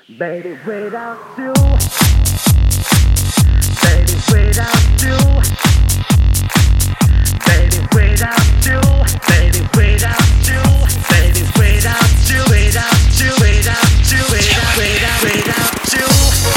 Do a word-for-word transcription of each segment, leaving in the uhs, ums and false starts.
Baby, without you, baby, without you, baby, without you, baby, without you, baby, without you, without you, without you, without, without, without you.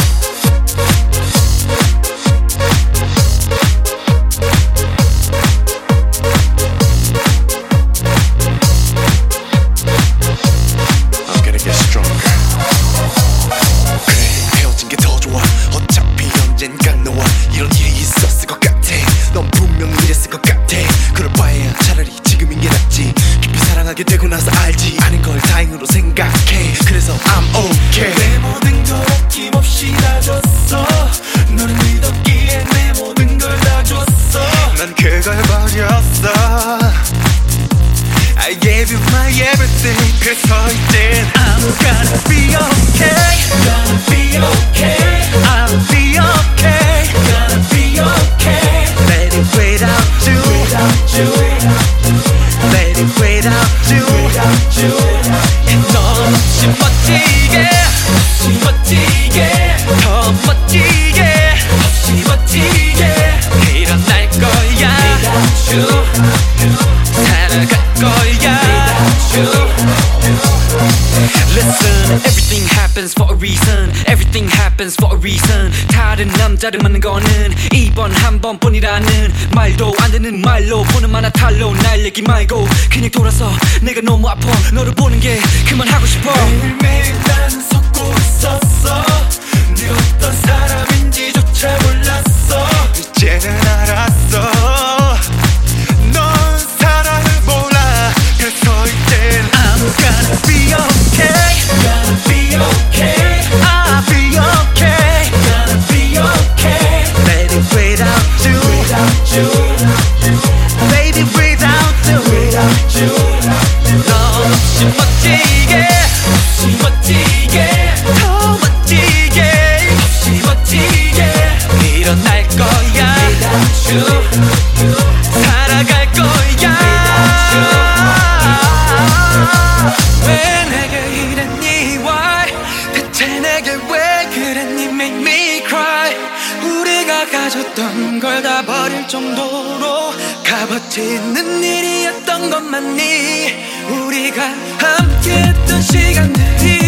I'm gonna get stronger. 그래, 헤어진 게 더 좋아. 어차피 언젠간 너와 이런 일이 있었을 것 같아. 넌 분명 이랬을 것 같아. 그럴 바에야 차라리 지금인 게 낫지. 깊이 사랑하게 되고 나서 알지. 아는 걸 다행으로 생각해. 그래서 I'm okay. 내 모든 걸 아낌없이 다 줬어. 너를 믿었기에 내 모든 걸 다 줬어. 난 그걸 버렸어. I gave you my everything. 그래서 이젠 I'm gonna be okay. Gonna be okay. I'll be okay. Gonna be okay. Baby, without you, Without you, baby, without you, without you. 넌 없이 멋지게, 없이 멋지게, 더 멋지게, 없이 멋지게 일어날 거야. Without you, 살아갈 거야. Listen, everything happens for a reason. Everything happens for a reason. 다른 남자를 만난 거는 이번 한 번뿐이라는 말도 안 되는 말로 보는 만화 탈로 날 얘기 말고 그냥 돌아서 내가 너무 아파 너를 보는 게 그만하고 싶어. 매일매일 난 속고 있었어. 네가 어떤 사람인지조차 몰랐어. 이제는 알았어. 넌 사랑을 몰라. 그래서 이젠 I'm gonna be okay. Gonna be okay. I'll be okay. Gonna be okay. baby, without you, Without you, baby, without you, without you. 넌 없이 멋지게, 없이 멋지게, 더 멋지게, 없이 멋지게 일어날 거야. Without you, 살아갈 거야. 왜 내게 이랬니? Why? 대체 내게 왜 그랬니? Make me cry. 우리가 가졌던 걸 다 버릴 정도로 값어치는 일이었던 것 맞니? 우리가 함께했던 시간들이